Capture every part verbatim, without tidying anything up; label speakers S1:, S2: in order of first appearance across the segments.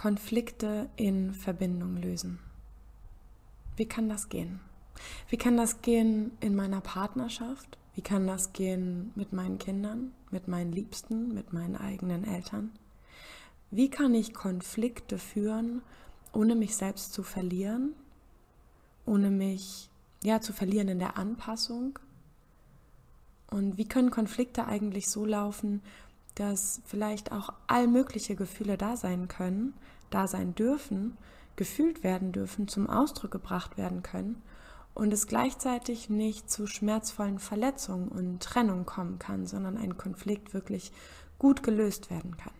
S1: Konflikte in Verbindung lösen? Wie kann das gehen? Wie kann das gehen in meiner Partnerschaft? Wie kann das gehen mit meinen Kindern, mit meinen Liebsten, mit meinen eigenen Eltern? Wie kann ich Konflikte führen, ohne mich selbst zu verlieren, ohne mich ja, zu verlieren in der Anpassung? Und wie können Konflikte eigentlich so laufen, dass vielleicht auch all mögliche Gefühle da sein können, da sein dürfen, gefühlt werden dürfen, zum Ausdruck gebracht werden können und es gleichzeitig nicht zu schmerzvollen Verletzungen und Trennung kommen kann, sondern ein Konflikt wirklich gut gelöst werden kann.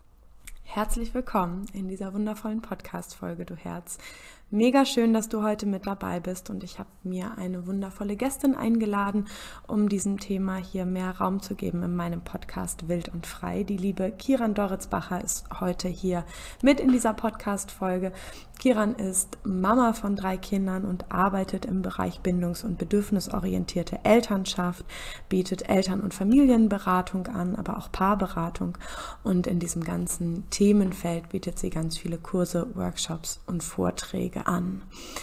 S1: Herzlich willkommen in dieser wundervollen Podcast-Folge, du Herz. Mega schön, dass du heute mit dabei bist und ich habe mir eine wundervolle Gästin eingeladen, um diesem Thema hier mehr Raum zu geben in meinem Podcast Wild und Frei. Die liebe Kieran Doritzbacher ist heute hier mit in dieser Podcast-Folge. Kieran ist Mama von drei Kindern und arbeitet im Bereich bindungs- und bedürfnisorientierte Elternschaft, bietet Eltern- und Familienberatung an, aber auch Paarberatung und in diesem ganzen Themenfeld bietet sie ganz viele Kurse, Workshops und Vorträge an.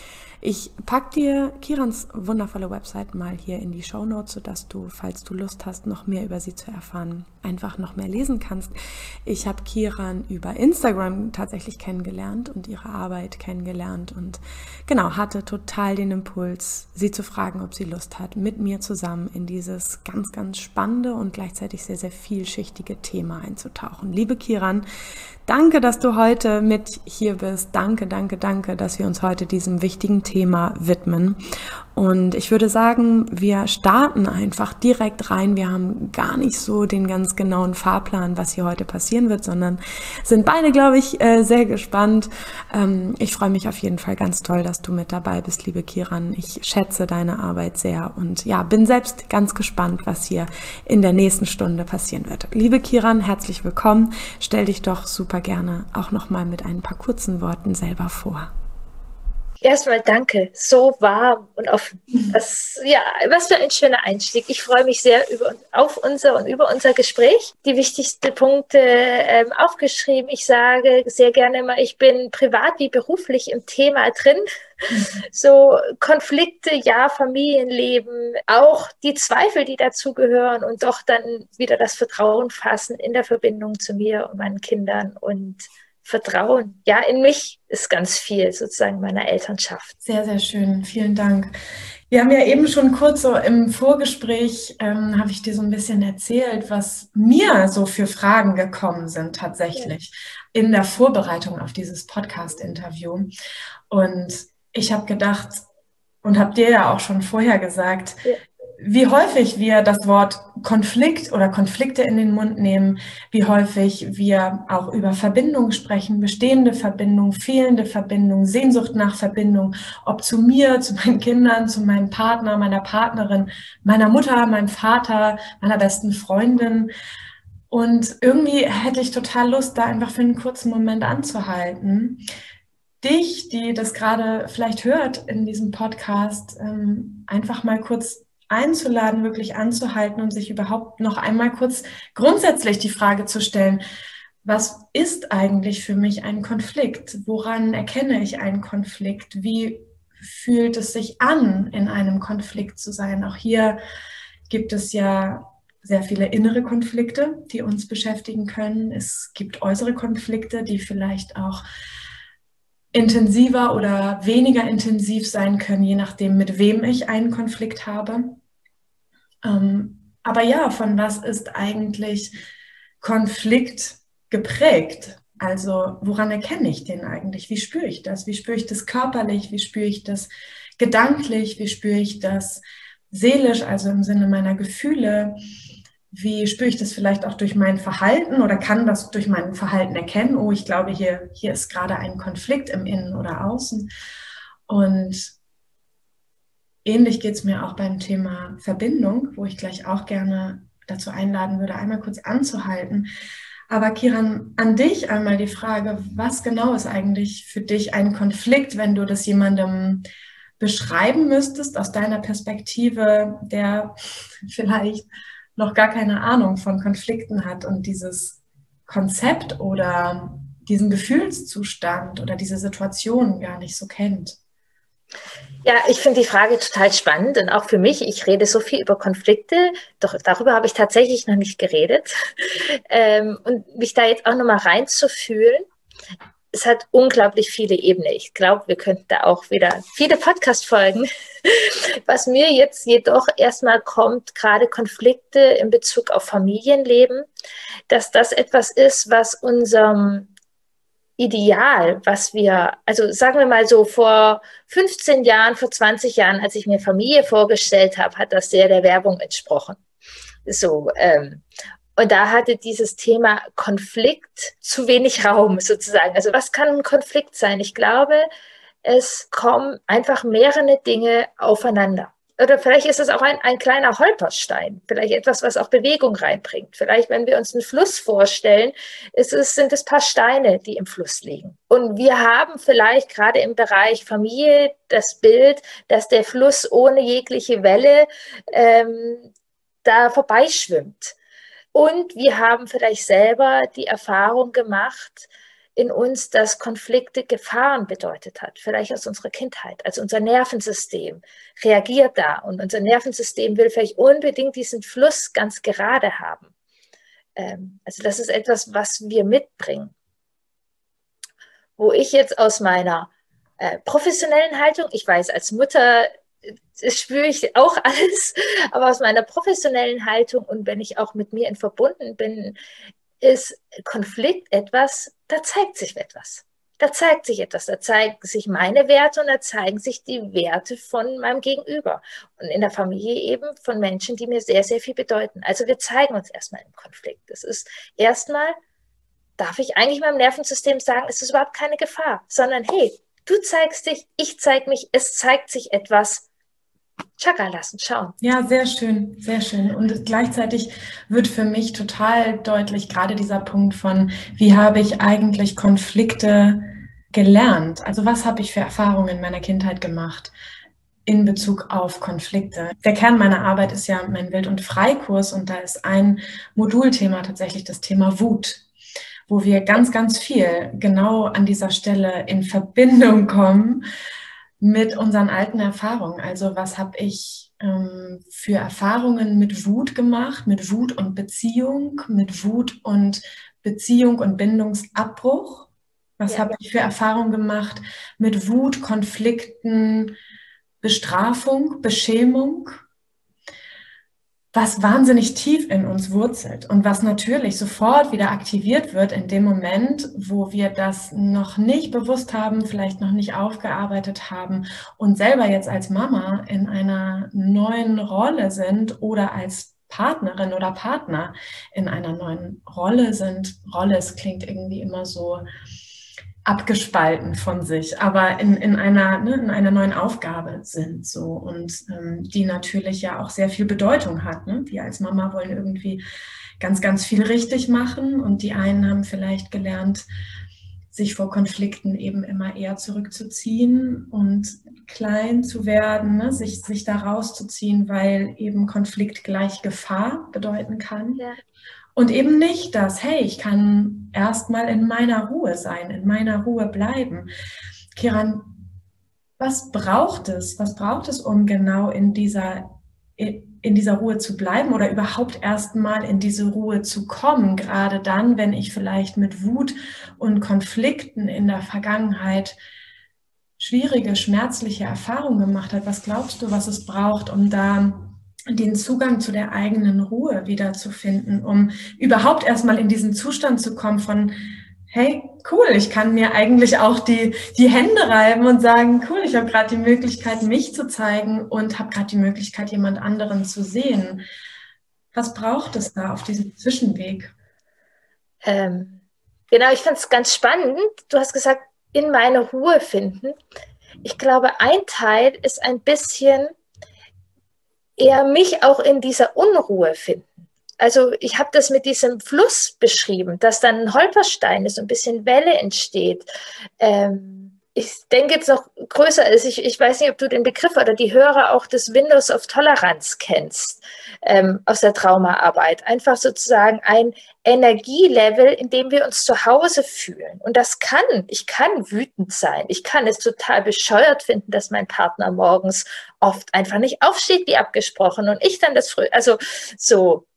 S1: Ich packe dir Kierans wundervolle Website mal hier in die Shownotes, sodass du, falls du Lust hast, noch mehr über sie zu erfahren, einfach noch mehr lesen kannst. Ich habe Kieran über Instagram tatsächlich kennengelernt und ihre Arbeit kennengelernt und genau, hatte total den Impuls, sie zu fragen, ob sie Lust hat, mit mir zusammen in dieses ganz, ganz spannende und gleichzeitig sehr, sehr vielschichtige Thema einzutauchen. Liebe Kieran, danke, dass du heute mit hier bist. Danke, danke, danke, dass wir uns heute diesem wichtigen Thema widmen. Und ich würde sagen, wir starten einfach direkt rein. Wir haben gar nicht so den ganz genauen Fahrplan, was hier heute passieren wird, sondern sind beide, glaube ich, sehr gespannt. Ich freue mich auf jeden Fall ganz toll, dass du mit dabei bist, liebe Kieran. Ich schätze deine Arbeit sehr und ja, bin selbst ganz gespannt, was hier in der nächsten Stunde passieren wird. Liebe Kieran, herzlich willkommen. Stell dich doch super gerne auch nochmal mit ein paar kurzen Worten selber vor.
S2: Erstmal danke, so warm und offen. Das, ja, was für ein schöner Einstieg. Ich freue mich sehr über, auf unser und über unser Gespräch. Die wichtigsten Punkte ähm, aufgeschrieben. Ich sage sehr gerne immer, ich bin privat wie beruflich im Thema drin. So Konflikte, ja, Familienleben, auch die Zweifel, die dazugehören und doch dann wieder das Vertrauen fassen in der Verbindung zu mir und meinen Kindern und Vertrauen, ja, in mich ist ganz viel sozusagen meiner Elternschaft.
S1: Sehr, sehr schön. Vielen Dank. Wir haben ja eben schon kurz so im Vorgespräch, ähm, habe ich dir so ein bisschen erzählt, was mir so für Fragen gekommen sind tatsächlich ja. in der Vorbereitung auf dieses Podcast-Interview. Und ich habe gedacht und habe dir ja auch schon vorher gesagt, ja. wie häufig wir das Wort Konflikt oder Konflikte in den Mund nehmen, wie häufig wir auch über Verbindung sprechen, bestehende Verbindung, fehlende Verbindung, Sehnsucht nach Verbindung, ob zu mir, zu meinen Kindern, zu meinem Partner, meiner Partnerin, meiner Mutter, meinem Vater, meiner besten Freundin. Und irgendwie hätte ich total Lust, da einfach für einen kurzen Moment anzuhalten. Dich, die das gerade vielleicht hört in diesem Podcast, einfach mal kurz einzuladen, wirklich anzuhalten und sich überhaupt noch einmal kurz grundsätzlich die Frage zu stellen, was ist eigentlich für mich ein Konflikt? Woran erkenne ich einen Konflikt? Wie fühlt es sich an, in einem Konflikt zu sein? Auch hier gibt es ja sehr viele innere Konflikte, die uns beschäftigen können. Es gibt äußere Konflikte, die vielleicht auch intensiver oder weniger intensiv sein können, je nachdem, mit wem ich einen Konflikt habe. Ähm, aber ja, von was ist eigentlich Konflikt geprägt? Also woran erkenne ich den eigentlich? Wie spüre ich das? Wie spüre ich das körperlich? Wie spüre ich das gedanklich? Wie spüre ich das seelisch, also im Sinne meiner Gefühle? Wie spüre ich das vielleicht auch durch mein Verhalten oder kann das durch mein Verhalten erkennen? Oh, ich glaube, hier, hier ist gerade ein Konflikt im Innen oder Außen. Und ähnlich geht es mir auch beim Thema Verbindung, wo ich gleich auch gerne dazu einladen würde, einmal kurz anzuhalten. Aber Kieran, an dich einmal die Frage, was genau ist eigentlich für dich ein Konflikt, wenn du das jemandem beschreiben müsstest aus deiner Perspektive, der vielleicht noch gar keine Ahnung von Konflikten hat und dieses Konzept oder diesen Gefühlszustand oder diese Situation gar nicht so kennt?
S2: Ja, ich finde die Frage total spannend und auch für mich, ich rede so viel über Konflikte, doch darüber habe ich tatsächlich noch nicht geredet. Ähm, und mich da jetzt auch nochmal reinzufühlen, es hat unglaublich viele Ebenen. Ich glaube, wir könnten da auch wieder viele Podcast-Folgen. Was mir jetzt jedoch erstmal kommt, gerade Konflikte in Bezug auf Familienleben, dass das etwas ist, was unserem Ideal, was wir, also sagen wir mal so, vor fünfzehn Jahren, vor zwanzig Jahren, als ich mir Familie vorgestellt habe, hat das sehr der Werbung entsprochen. So, ähm, und da hatte dieses Thema Konflikt zu wenig Raum sozusagen. Also was kann ein Konflikt sein? Ich glaube, es kommen einfach mehrere Dinge aufeinander. Oder vielleicht ist es auch ein, ein kleiner Holperstein, vielleicht etwas, was auch Bewegung reinbringt. Vielleicht, wenn wir uns einen Fluss vorstellen, ist es, sind es ein paar Steine, die im Fluss liegen. Und wir haben vielleicht gerade im Bereich Familie das Bild, dass der Fluss ohne jegliche Welle ähm, da vorbeischwimmt. Und wir haben vielleicht selber die Erfahrung gemacht in uns, dass Konflikte Gefahren bedeutet hat, vielleicht aus unserer Kindheit. Also unser Nervensystem reagiert da und unser Nervensystem will vielleicht unbedingt diesen Fluss ganz gerade haben. Ähm, also das ist etwas, was wir mitbringen. Wo ich jetzt aus meiner äh, professionellen Haltung, ich weiß, als Mutter das spüre ich auch alles, aber aus meiner professionellen Haltung und wenn ich auch mit mir in verbunden bin, ist Konflikt etwas, da zeigt sich etwas. Da zeigt sich etwas, da zeigen sich meine Werte und da zeigen sich die Werte von meinem Gegenüber. Und in der Familie eben von Menschen, die mir sehr, sehr viel bedeuten. Also wir zeigen uns erstmal im Konflikt. Das ist erstmal, darf ich eigentlich meinem Nervensystem sagen, es ist überhaupt keine Gefahr, sondern hey, du zeigst dich, ich zeige mich, es zeigt sich etwas. Chaka lassen, schauen.
S1: Ja, sehr schön, sehr schön. Und gleichzeitig wird für mich total deutlich gerade dieser Punkt von, wie habe ich eigentlich Konflikte gelernt? Also was habe ich für Erfahrungen in meiner Kindheit gemacht in Bezug auf Konflikte? Der Kern meiner Arbeit ist ja mein Wild- und Freikurs und da ist ein Modulthema tatsächlich das Thema Wut, wo wir ganz, ganz viel genau an dieser Stelle in Verbindung kommen mit unseren alten Erfahrungen. Also was habe ich ähm, für Erfahrungen mit Wut gemacht, mit Wut und Beziehung, mit Wut und Beziehung und Bindungsabbruch? Was ja. habe ich für Erfahrungen gemacht mit Wut, Konflikten, Bestrafung, Beschämung? Was wahnsinnig tief in uns wurzelt und was natürlich sofort wieder aktiviert wird in dem Moment, wo wir das noch nicht bewusst haben, vielleicht noch nicht aufgearbeitet haben und selber jetzt als Mama in einer neuen Rolle sind oder als Partnerin oder Partner in einer neuen Rolle sind. Rolle, es klingt irgendwie immer so abgespalten von sich, aber in, in, einer, ne, in einer neuen Aufgabe sind so und ähm, die natürlich ja auch sehr viel Bedeutung hat. Ne? Wir als Mama wollen irgendwie ganz, ganz viel richtig machen und die einen haben vielleicht gelernt, sich vor Konflikten eben immer eher zurückzuziehen und klein zu werden, ne? sich, sich da rauszuziehen, weil eben Konflikt gleich Gefahr bedeuten kann. Ja. Und eben nicht das, hey, ich kann erstmal in meiner Ruhe sein, in meiner Ruhe bleiben. Kiran, was braucht es? Was braucht es, um genau in dieser, in dieser Ruhe zu bleiben oder überhaupt erstmal in diese Ruhe zu kommen? Gerade dann, wenn ich vielleicht mit Wut und Konflikten in der Vergangenheit schwierige, schmerzliche Erfahrungen gemacht habe. Was glaubst du, was es braucht, um da den Zugang zu der eigenen Ruhe wiederzufinden, um überhaupt erstmal in diesen Zustand zu kommen von, hey, cool, ich kann mir eigentlich auch die, die Hände reiben und sagen, cool, ich habe gerade die Möglichkeit, mich zu zeigen und habe gerade die Möglichkeit, jemand anderen zu sehen. Was braucht es da auf diesem Zwischenweg?
S2: Ähm, genau, ich fand es ganz spannend. Du hast gesagt, in meine Ruhe finden. Ich glaube, ein Teil ist ein bisschen eher mich auch in dieser Unruhe finden. Also ich habe das mit diesem Fluss beschrieben, dass dann ein Holperstein ist, so ein bisschen Welle entsteht. Ähm, ich denke jetzt noch größer ist, ich, ich weiß nicht, ob du den Begriff oder die Hörer auch des Windows of Toleranz kennst, ähm, aus der Traumaarbeit. Einfach sozusagen ein Energielevel, in dem wir uns zu Hause fühlen. Und das kann, ich kann wütend sein. Ich kann es total bescheuert finden, dass mein Partner morgens oft einfach nicht aufsteht, wie abgesprochen. Und ich dann das früh, also so,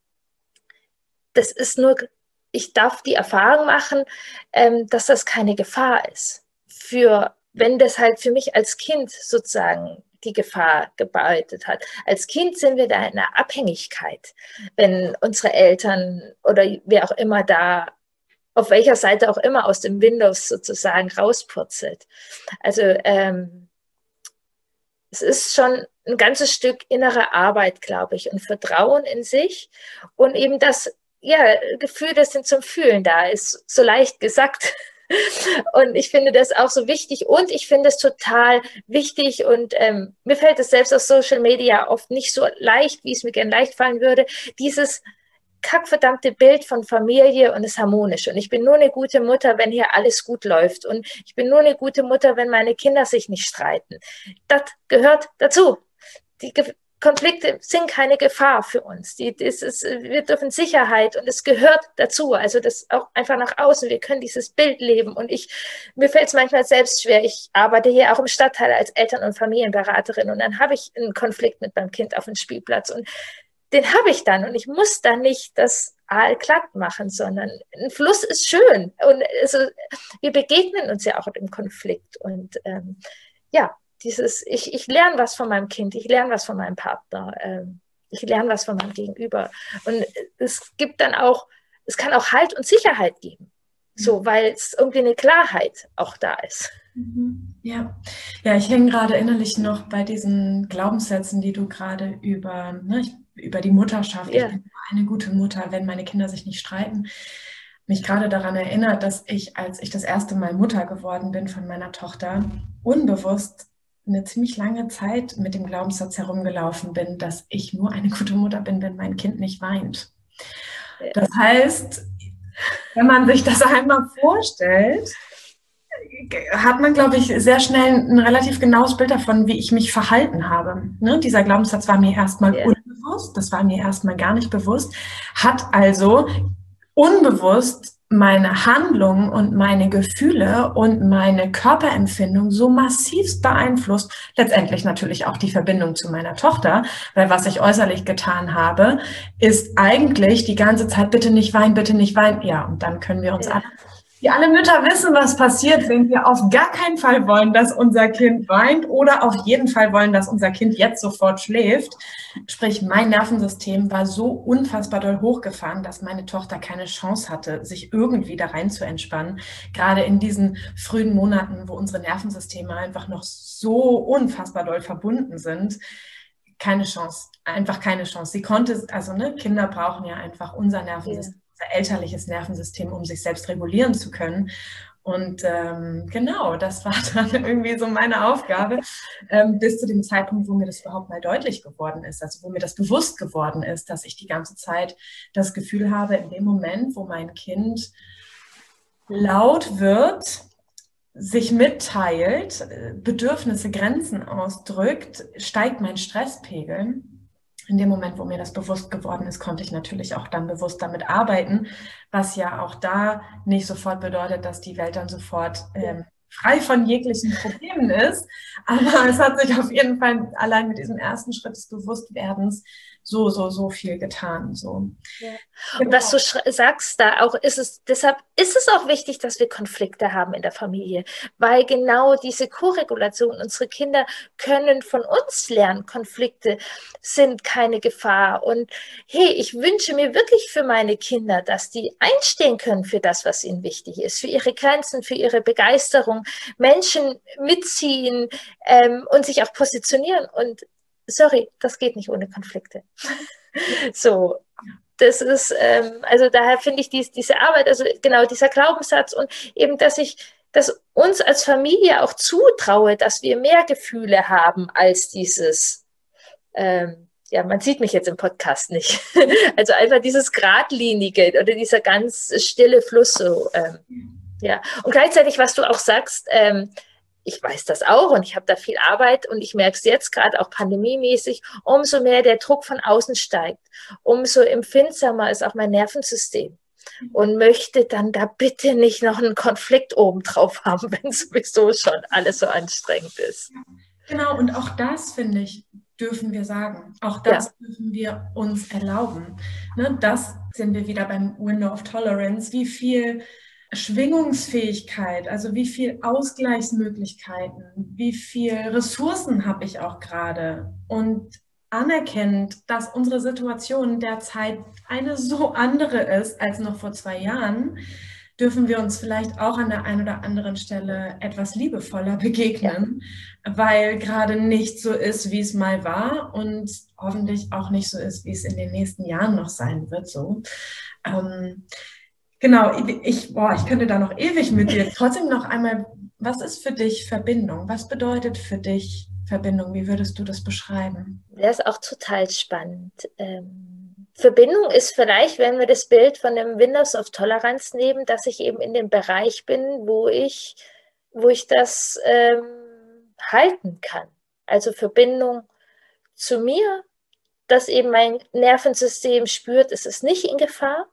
S2: das ist nur, ich darf die Erfahrung machen, ähm, dass das keine Gefahr ist. Für, wenn das halt für mich als Kind sozusagen die Gefahr gebeutet hat. Als Kind sind wir da in einer Abhängigkeit, wenn unsere Eltern oder wer auch immer da, auf welcher Seite auch immer aus dem Windows sozusagen rauspurzelt. Also ähm, es ist schon ein ganzes Stück innere Arbeit, glaube ich, und Vertrauen in sich und eben das, ja, Gefühl, das zum Fühlen da ist, so leicht gesagt. Und ich finde das auch so wichtig und ich finde es total wichtig und ähm, mir fällt es selbst auf Social Media oft nicht so leicht, wie es mir gern leicht fallen würde, dieses kackverdammte Bild von Familie und das Harmonische. Und ich bin nur eine gute Mutter, wenn hier alles gut läuft. Und ich bin nur eine gute Mutter, wenn meine Kinder sich nicht streiten. Das gehört dazu. Die Ge- Konflikte sind keine Gefahr für uns. Die, das ist, wir dürfen Sicherheit und es gehört dazu. Also das auch einfach nach außen. Wir können dieses Bild leben. Und ich, mir fällt es manchmal selbst schwer. Ich arbeite hier auch im Stadtteil als Eltern- und Familienberaterin und dann habe ich einen Konflikt mit meinem Kind auf dem Spielplatz und den habe ich dann und ich muss dann nicht das Aal glatt machen, sondern ein Fluss ist schön und also, wir begegnen uns ja auch im Konflikt und ähm, ja, dieses, ich, ich lerne was von meinem Kind, ich lerne was von meinem Partner, ähm, ich lerne was von meinem Gegenüber und es gibt dann auch, es kann auch Halt und Sicherheit geben, so, weil es irgendwie eine Klarheit auch da ist.
S1: Ja, ja, ich hänge gerade innerlich noch bei diesen Glaubenssätzen, die du gerade über, ne, ich, über die Mutterschaft,
S2: Ja.
S1: ich bin eine gute Mutter, wenn meine Kinder sich nicht streiten, mich gerade daran erinnert, dass ich, als ich das erste Mal Mutter geworden bin von meiner Tochter, unbewusst eine ziemlich lange Zeit mit dem Glaubenssatz herumgelaufen bin, dass ich nur eine gute Mutter bin, wenn mein Kind nicht weint.
S2: Ja.
S1: Das heißt, wenn man sich das einmal vorstellt, hat man, glaube ich, sehr schnell ein relativ genaues Bild davon, wie ich mich verhalten habe. Ne? Dieser Glaubenssatz war mir erstmal
S2: Ja.
S1: unbewusst, das war mir erstmal gar nicht bewusst, hat also unbewusst meine Handlungen und meine Gefühle und meine Körperempfindung so massivst beeinflusst, letztendlich natürlich auch die Verbindung zu meiner Tochter, weil was ich äußerlich getan habe, ist eigentlich die ganze Zeit, bitte nicht weinen, bitte nicht weinen. Ja, und dann können wir uns
S2: Ja.
S1: alle, wir alle Mütter wissen, was passiert, wenn wir auf gar keinen Fall wollen, dass unser Kind weint oder auf jeden Fall wollen, dass unser Kind jetzt sofort schläft. Sprich, mein Nervensystem war so unfassbar doll hochgefahren, dass meine Tochter keine Chance hatte, sich irgendwie da rein zu entspannen. Gerade in diesen frühen Monaten, wo unsere Nervensysteme einfach noch so unfassbar doll verbunden sind. Keine Chance, einfach keine Chance. Sie konnte, also ne, Kinder brauchen ja einfach unser Nervensystem. Ja. Unser elterliches Nervensystem, um sich selbst regulieren zu können. Und ähm, genau, das war dann irgendwie so meine Aufgabe, ähm, bis zu dem Zeitpunkt, wo mir das überhaupt mal deutlich geworden ist, also wo mir das bewusst geworden ist, dass ich die ganze Zeit das Gefühl habe, in dem Moment, wo mein Kind laut wird, sich mitteilt, Bedürfnisse, Grenzen ausdrückt, steigt mein Stresspegel. In dem Moment, wo mir das bewusst geworden ist, konnte ich natürlich auch dann bewusst damit arbeiten, was ja auch da nicht sofort bedeutet, dass die Welt dann sofort ähm, frei von jeglichen Problemen ist. Aber es hat sich auf jeden Fall allein mit diesem ersten Schritt des Bewusstwerdens so, so, so viel getan. So.
S2: Ja. Und was du sagst da auch, ist es, deshalb ist es auch wichtig, dass wir Konflikte haben in der Familie, weil genau diese Koregulation, unsere Kinder können von uns lernen, Konflikte sind keine Gefahr. Und hey, ich wünsche mir wirklich für meine Kinder, dass die einstehen können für das, was ihnen wichtig ist, für ihre Grenzen, für ihre Begeisterung, Menschen mitziehen ähm, und sich auch positionieren. Und sorry, das geht nicht ohne Konflikte. So, das ist, ähm, also daher finde ich dies, diese Arbeit, also genau dieser Glaubenssatz und eben, dass ich, dass uns als Familie auch zutraue, dass wir mehr Gefühle haben als dieses, ähm, ja, man sieht mich jetzt im Podcast nicht, also einfach dieses Gradlinige oder dieser ganz stille Fluss so, ähm, ja. Und gleichzeitig, was du auch sagst, ähm, ich weiß das auch und ich habe da viel Arbeit und ich merke es jetzt gerade auch pandemiemäßig, umso mehr der Druck von außen steigt, umso empfindsamer ist auch mein Nervensystem und möchte dann da bitte nicht noch einen Konflikt obendrauf haben, wenn sowieso schon alles so anstrengend ist.
S1: Genau, und auch das, finde ich, dürfen wir sagen. Auch das ja. dürfen wir uns erlauben. Ne, das sind wir wieder beim Window of Tolerance. Wie viel Schwingungsfähigkeit, also wie viel Ausgleichsmöglichkeiten, wie viel Ressourcen habe ich auch gerade und anerkennt, dass unsere Situation derzeit eine so andere ist als noch vor zwei Jahren, dürfen wir uns vielleicht auch an der einen oder anderen Stelle etwas liebevoller begegnen, ja. weil gerade nicht so ist, wie es mal war und hoffentlich auch nicht so ist, wie es in den nächsten Jahren noch sein wird. So. Ähm, genau, ich, boah, ich könnte da noch ewig mit dir. Trotzdem noch einmal, was ist für dich Verbindung? Was bedeutet für dich Verbindung? Wie würdest du das beschreiben?
S2: Das ist auch total spannend. Ähm Verbindung ist vielleicht, wenn wir das Bild von dem Windows of Toleranz nehmen, dass ich eben in dem Bereich bin, wo ich, wo ich das ähm, halten kann. Also Verbindung zu mir, dass eben mein Nervensystem spürt, es ist nicht in Gefahr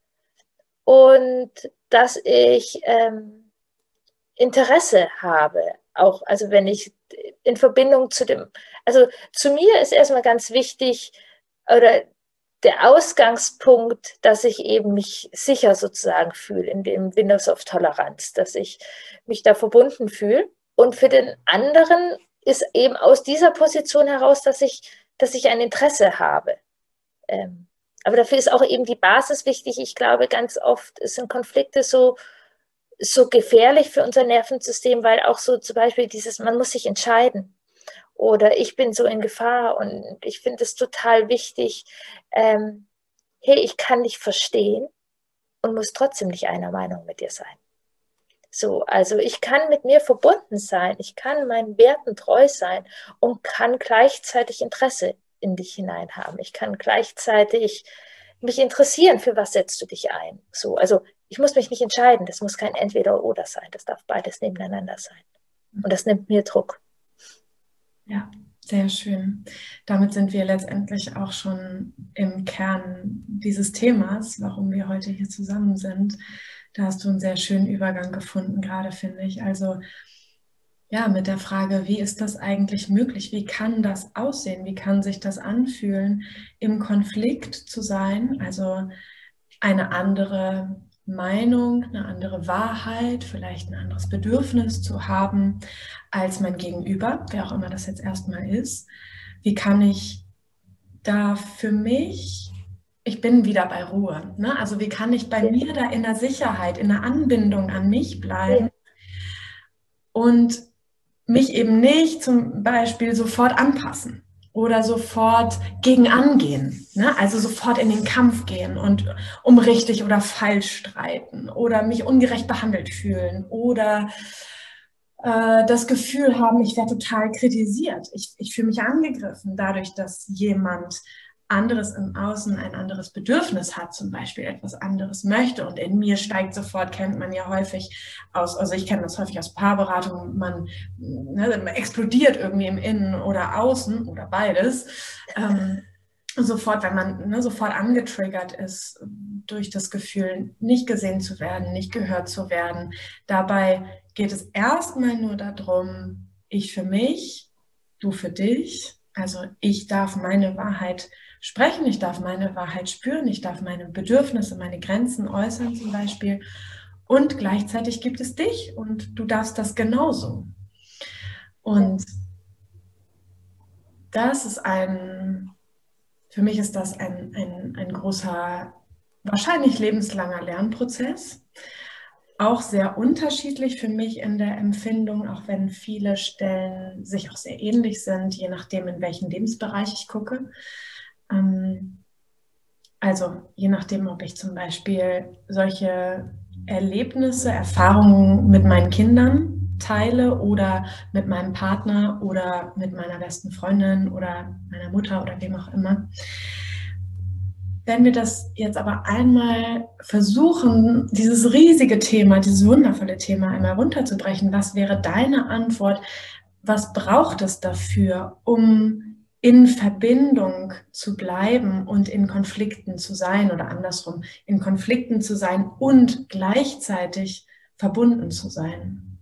S2: und dass ich ähm, Interesse habe, auch, also wenn ich in Verbindung zu dem, also zu mir ist erstmal ganz wichtig, oder der Ausgangspunkt, dass ich eben mich sicher sozusagen fühle in dem Windows of Toleranz, dass ich mich da verbunden fühle. Und für den anderen ist eben aus dieser Position heraus, dass ich, dass ich ein Interesse habe. Ähm, aber dafür ist auch eben die Basis wichtig. Ich glaube, ganz oft sind Konflikte so, so gefährlich für unser Nervensystem, weil auch so zum Beispiel dieses, man muss sich entscheiden. Oder ich bin so in Gefahr und ich finde es total wichtig, ähm, hey, ich kann dich verstehen und muss trotzdem nicht einer Meinung mit dir sein. So, also ich kann mit mir verbunden sein, ich kann meinen Werten treu sein und kann gleichzeitig Interesse in dich hinein haben. Ich kann gleichzeitig mich interessieren, für was setzt du dich ein. So, also ich muss mich nicht entscheiden, das muss kein Entweder-Oder sein, das darf beides nebeneinander sein. Und das nimmt mir Druck.
S1: Ja, sehr schön. Damit sind wir letztendlich auch schon im Kern dieses Themas, warum wir heute hier zusammen sind. Da hast du einen sehr schönen Übergang gefunden, gerade finde ich. Also ja, mit der Frage, wie ist das eigentlich möglich? Wie kann das aussehen? Wie kann sich das anfühlen, im Konflikt zu sein? Also eine andere Meinung, eine andere Wahrheit, vielleicht ein anderes Bedürfnis zu haben als mein Gegenüber, wer auch immer das jetzt erstmal ist. Wie kann ich da für mich, ich bin wieder bei Ruhe, ne? Also wie kann ich bei ja. mir da in der Sicherheit, in der Anbindung an mich bleiben ja. und mich eben nicht zum Beispiel sofort anpassen oder sofort gegen angehen, ne? Also sofort in den Kampf gehen und um richtig oder falsch streiten oder mich ungerecht behandelt fühlen oder äh, das Gefühl haben, ich werde total kritisiert. Ich, ich fühle mich angegriffen dadurch, dass jemand anderes im Außen ein anderes Bedürfnis hat, zum Beispiel etwas anderes möchte und in mir steigt sofort, kennt man ja häufig aus, also ich kenne das häufig aus Paarberatung, man ne, explodiert irgendwie im Innen oder Außen oder beides, ähm, sofort, wenn man ne, sofort angetriggert ist durch das Gefühl, nicht gesehen zu werden, nicht gehört zu werden. Dabei geht es erstmal nur darum, ich für mich, du für dich, also ich darf meine Wahrheit sprechen, ich darf meine Wahrheit spüren, ich darf meine Bedürfnisse, meine Grenzen äußern zum Beispiel und gleichzeitig gibt es dich und du darfst das genauso. Und das ist ein, für mich ist das ein, ein, ein großer, wahrscheinlich lebenslanger Lernprozess, auch sehr unterschiedlich für mich in der Empfindung, auch wenn viele Stellen sich auch sehr ähnlich sind, je nachdem, in welchen Lebensbereich ich gucke. Also je nachdem, ob ich zum Beispiel solche Erlebnisse, Erfahrungen mit meinen Kindern teile oder mit meinem Partner oder mit meiner besten Freundin oder meiner Mutter oder wem auch immer. wenn wir das jetzt aber einmal versuchen, dieses riesige Thema, dieses wundervolle Thema einmal runterzubrechen, was wäre deine Antwort? Was braucht es dafür, um in Verbindung zu bleiben und in Konflikten zu sein oder andersrum, in Konflikten zu sein und gleichzeitig verbunden zu sein?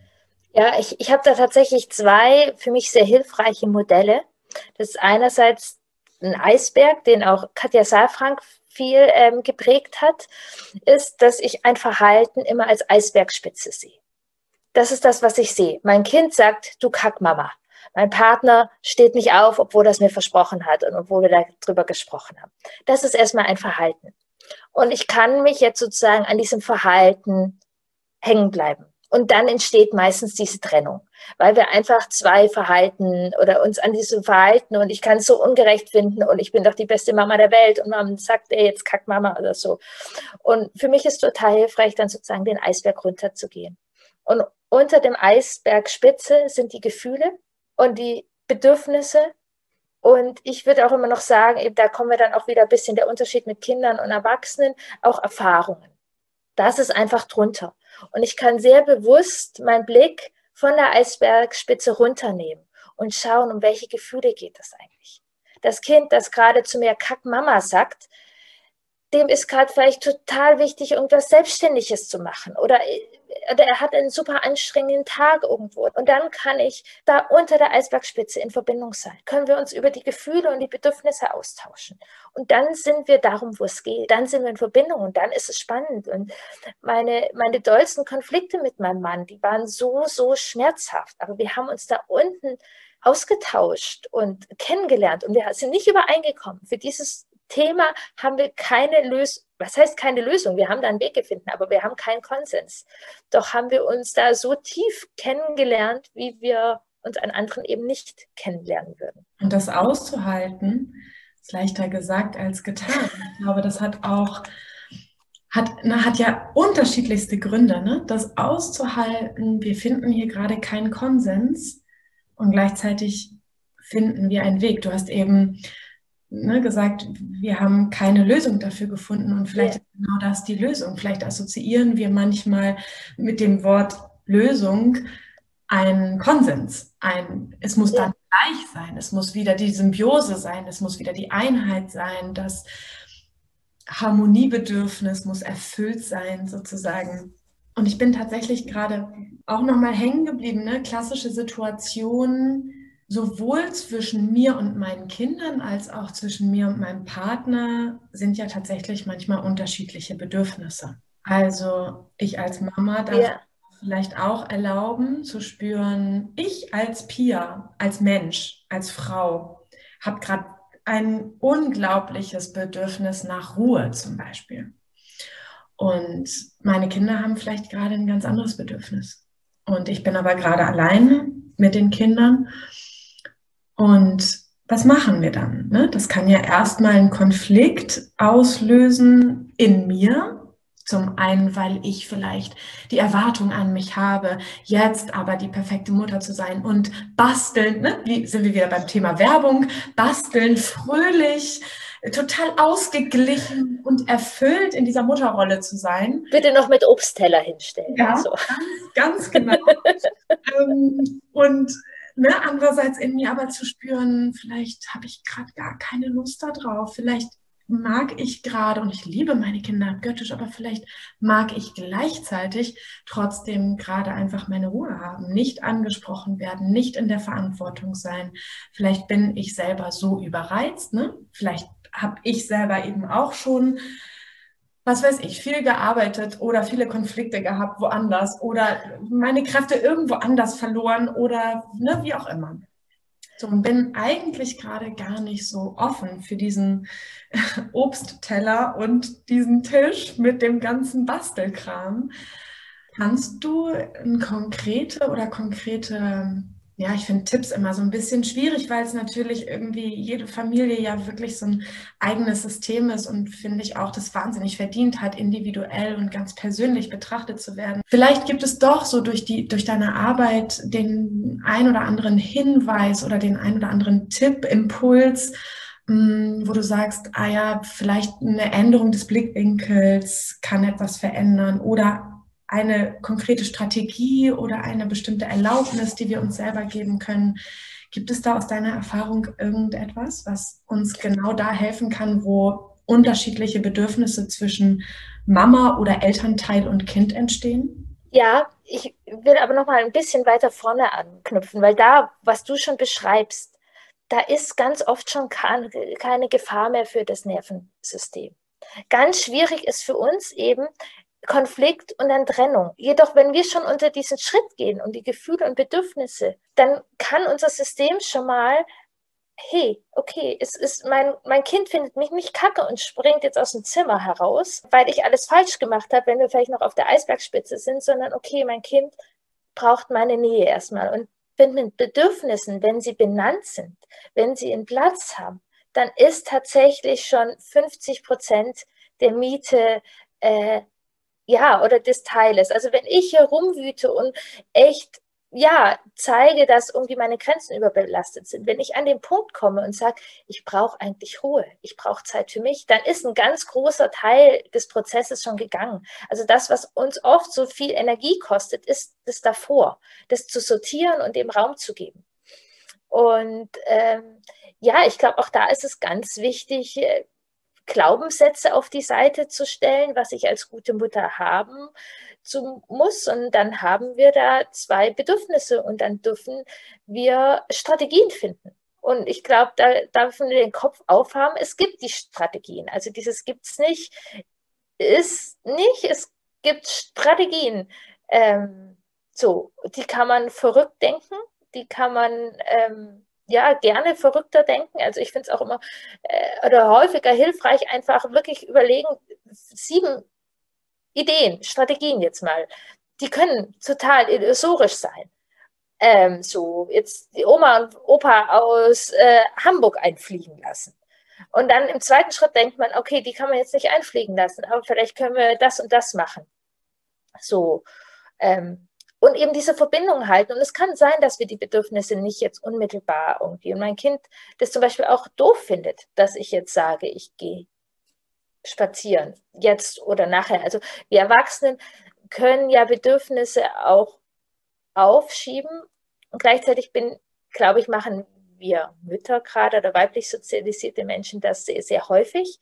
S2: Ja, ich, ich habe da tatsächlich zwei für mich sehr hilfreiche Modelle. Das ist einerseits ein Eisberg, den auch Katja Saalfrank viel ähm, geprägt hat, ist, dass ich ein Verhalten immer als Eisbergspitze sehe. Das ist das, was ich sehe. Mein Kind sagt, du Kackmama. Mein Partner steht nicht auf, obwohl er es mir versprochen hat und obwohl wir darüber gesprochen haben. Das ist erstmal ein Verhalten. Und ich kann mich jetzt sozusagen an diesem Verhalten hängen bleiben. Und dann entsteht meistens diese Trennung, weil wir einfach zwei Verhalten oder uns an diesem Verhalten und ich kann es so ungerecht finden und ich bin doch die beste Mama der Welt und man sagt, ey, jetzt kack Mama oder so. Und für mich ist total hilfreich, dann sozusagen den Eisberg runterzugehen. Und unter dem Eisbergspitze sind die Gefühle und die Bedürfnisse. Und ich würde auch immer noch sagen, eben da kommen wir dann auch wieder ein bisschen der Unterschied mit Kindern und Erwachsenen, auch Erfahrungen. Das ist einfach drunter. Und ich kann sehr bewusst meinen Blick von der Eisbergspitze runternehmen und schauen, um welche Gefühle geht es eigentlich. Das Kind, das gerade zu mir Kack Mama sagt, dem ist gerade vielleicht total wichtig, irgendwas Selbstständiges zu machen. Oder, oder er hat einen super anstrengenden Tag irgendwo. Und dann kann ich da unter der Eisbergspitze in Verbindung sein. Können wir uns über die Gefühle und die Bedürfnisse austauschen. Und dann sind wir darum, wo es geht. Dann sind wir in Verbindung und dann ist es spannend. Und meine, meine dollsten Konflikte mit meinem Mann, die waren so, so schmerzhaft. Aber wir haben uns da unten ausgetauscht und kennengelernt. Und wir sind nicht übereingekommen. Für dieses Thema haben wir keine Lösung, was heißt keine Lösung? Wir haben da einen Weg gefunden, aber wir haben keinen Konsens. Doch haben wir uns da so tief kennengelernt, wie wir uns an anderen eben nicht kennenlernen würden.
S1: Und das auszuhalten, ist leichter gesagt als getan. Ich glaube, das hat auch, hat, na, hat ja unterschiedlichste Gründe, ne? Das auszuhalten, wir finden hier gerade keinen Konsens und gleichzeitig finden wir einen Weg. Du hast eben Ne, gesagt, wir haben keine Lösung dafür gefunden und vielleicht ja. ist genau das die Lösung. Vielleicht assoziieren wir manchmal mit dem Wort Lösung einen Konsens. Ein, es muss ja. dann gleich sein, es muss wieder die Symbiose sein, es muss wieder die Einheit sein, das Harmoniebedürfnis muss erfüllt sein sozusagen. Und ich bin tatsächlich gerade auch nochmal hängen geblieben, ne? Klassische Situationen, sowohl zwischen mir und meinen Kindern als auch zwischen mir und meinem Partner sind ja tatsächlich manchmal unterschiedliche Bedürfnisse. Also ich als Mama darf ja. vielleicht auch erlauben zu spüren, ich als Pia, als Mensch, als Frau, habe gerade ein unglaubliches Bedürfnis nach Ruhe zum Beispiel. Und meine Kinder haben vielleicht gerade ein ganz anderes Bedürfnis. Und ich bin aber gerade alleine mit den Kindern. Und was machen wir dann? Ne? Das kann ja erstmal einen Konflikt auslösen in mir. Zum einen, weil ich vielleicht die Erwartung an mich habe, jetzt aber die perfekte Mutter zu sein und basteln, ne? Wie sind wir wieder beim Thema Werbung, basteln, fröhlich, total ausgeglichen und erfüllt in dieser Mutterrolle zu sein.
S2: Bitte noch mit Obstteller hinstellen.
S1: Ja, so. ganz, ganz genau. ähm, und Ne, andererseits in mir aber zu spüren, vielleicht habe ich gerade gar keine Lust darauf, vielleicht mag ich gerade, und ich liebe meine Kinder göttisch, aber vielleicht mag ich gleichzeitig trotzdem gerade einfach meine Ruhe haben, nicht angesprochen werden, nicht in der Verantwortung sein. Vielleicht bin ich selber so überreizt, ne? Vielleicht habe ich selber eben auch schon was weiß ich, viel gearbeitet oder viele Konflikte gehabt woanders oder meine Kräfte irgendwo anders verloren oder ne, wie auch immer. So, und bin eigentlich gerade gar nicht so offen für diesen Obstteller und diesen Tisch mit dem ganzen Bastelkram. Kannst du ein konkrete oder konkrete, ja, ich finde Tipps immer so ein bisschen schwierig, weil es natürlich irgendwie jede Familie ja wirklich so ein eigenes System ist und finde ich auch, das wahnsinnig verdient hat, individuell und ganz persönlich betrachtet zu werden. Vielleicht gibt es doch so durch die, durch deine Arbeit den ein oder anderen Hinweis oder den ein oder anderen Tipp, Impuls, wo du sagst, ah ja, vielleicht eine Änderung des Blickwinkels kann etwas verändern oder eine konkrete Strategie oder eine bestimmte Erlaubnis, die wir uns selber geben können. Gibt es da aus deiner Erfahrung irgendetwas, was uns genau da helfen kann, wo unterschiedliche Bedürfnisse zwischen Mama oder Elternteil und Kind entstehen?
S2: Ja, ich will aber noch mal ein bisschen weiter vorne anknüpfen, weil da, was du schon beschreibst, da ist ganz oft schon keine Gefahr mehr für das Nervensystem. Ganz schwierig ist für uns eben Konflikt und dann Trennung. Jedoch, wenn wir schon unter diesen Schritt gehen und die Gefühle und Bedürfnisse, dann kann unser System schon mal, hey, okay, es ist mein, mein Kind findet mich nicht kacke und springt jetzt aus dem Zimmer heraus, weil ich alles falsch gemacht habe, wenn wir vielleicht noch auf der Eisbergspitze sind, sondern okay, mein Kind braucht meine Nähe erstmal. Und mit Bedürfnissen, wenn sie benannt sind, wenn sie einen Platz haben, dann ist tatsächlich schon fünfzig Prozent der Miete äh, ja, oder des Teiles. Also wenn ich hier rumwüte und echt, ja, zeige, dass irgendwie meine Grenzen überbelastet sind, wenn ich an den Punkt komme und sage, ich brauche eigentlich Ruhe, ich brauche Zeit für mich, dann ist ein ganz großer Teil des Prozesses schon gegangen. Also das, was uns oft so viel Energie kostet, ist das davor, das zu sortieren und dem Raum zu geben. Und ähm, ja, ich glaube, auch da ist es ganz wichtig, Glaubenssätze auf die Seite zu stellen, was ich als gute Mutter haben zu, muss. Und dann haben wir da zwei Bedürfnisse und dann dürfen wir Strategien finden. Und ich glaube, da darf man den Kopf aufhaben, es gibt die Strategien. Also dieses gibt's nicht, ist nicht, es gibt Strategien. Ähm, so, die kann man verrückt denken, die kann man ähm, ja, gerne verrückter denken. Also ich finde es auch immer äh, oder häufiger hilfreich, einfach wirklich überlegen, sieben Ideen, Strategien jetzt mal, die können total illusorisch sein. Ähm, so jetzt die Oma und Opa aus äh, Hamburg einfliegen lassen. Und dann im zweiten Schritt denkt man, okay, die kann man jetzt nicht einfliegen lassen, aber vielleicht können wir das und das machen. So, ähm, und eben diese Verbindung halten. Und es kann sein, dass wir die Bedürfnisse nicht jetzt unmittelbar irgendwie. Und mein Kind das zum Beispiel auch doof findet, dass ich jetzt sage, ich gehe spazieren, jetzt oder nachher. Also wir Erwachsenen können ja Bedürfnisse auch aufschieben. Und gleichzeitig bin, glaube ich, machen wir Mütter gerade oder weiblich sozialisierte Menschen das sehr, sehr häufig.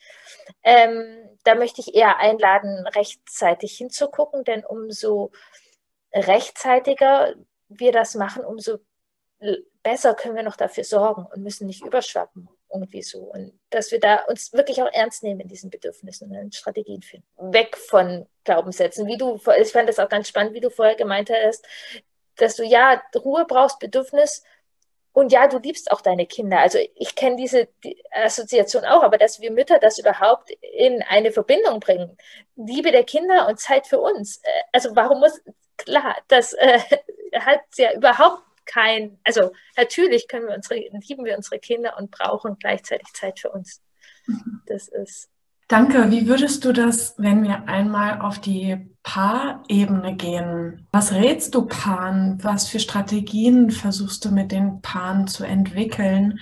S2: Ähm, da möchte ich eher einladen, rechtzeitig hinzugucken, denn umso rechtzeitiger wir das machen, umso besser können wir noch dafür sorgen und müssen nicht überschwappen irgendwie so. Und dass wir da uns wirklich auch ernst nehmen in diesen Bedürfnissen und Strategien finden. Weg von Glaubenssätzen. Wie du, ich fand das auch ganz spannend, wie du vorher gemeint hast, dass du ja Ruhe brauchst, Bedürfnis und ja, du liebst auch deine Kinder. Also ich kenne diese die Assoziation auch, aber dass wir Mütter das überhaupt in eine Verbindung bringen. Liebe der Kinder und Zeit für uns. Also warum muss, klar, das äh, hat ja überhaupt kein, also natürlich können wir unsere, lieben wir unsere Kinder und brauchen gleichzeitig Zeit für uns. Das ist.
S1: Danke. Wie würdest du das, wenn wir einmal auf die Paarebene gehen? Was rätst du Paaren? Was für Strategien versuchst du mit den Paaren zu entwickeln,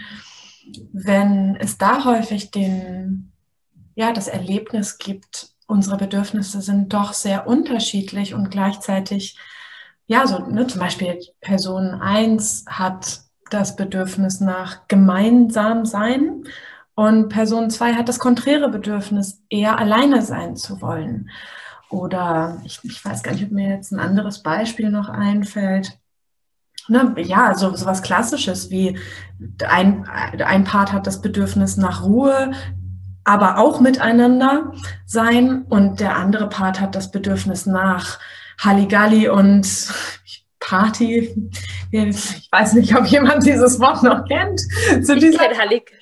S1: wenn es da häufig den, ja, das Erlebnis gibt, unsere Bedürfnisse sind doch sehr unterschiedlich und gleichzeitig, ja, so ne, zum Beispiel Person eins hat das Bedürfnis nach gemeinsam sein und Person zwei hat das konträre Bedürfnis, eher alleine sein zu wollen. Oder ich, ich weiß gar nicht, ob mir jetzt ein anderes Beispiel noch einfällt. Ne, ja, so, so was Klassisches wie ein, ein Part hat das Bedürfnis nach Ruhe, aber auch miteinander sein und der andere Part hat das Bedürfnis nach Halligalli und Party. Ich weiß nicht, ob jemand dieses Wort noch kennt. Zu
S2: ich kenne Halligalli.